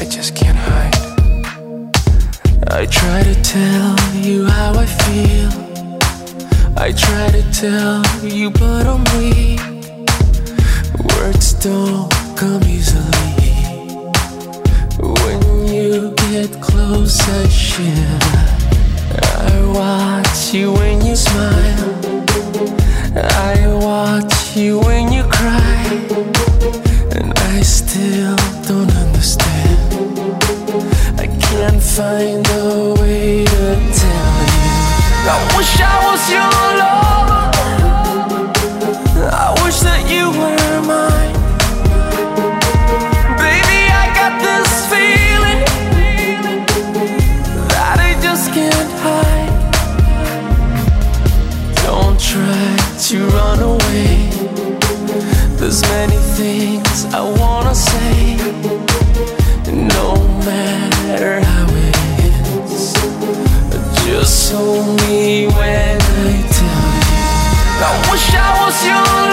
I just can't hide. I try to tell you how I feel. I try to tell you, but I'm weak. Words don't come easily. When you get close, I shiver. I watch you when you smile. I watch you when you cry. And I still don't understand. I can't find a way to tell you. I wish I was your lover. I wish that you were mine. Baby, I got this feeling that I just can't hide. Don't try to run away. There's many things I wanna say, no matter how it ends. Just hold me when I tell you. I wish I was your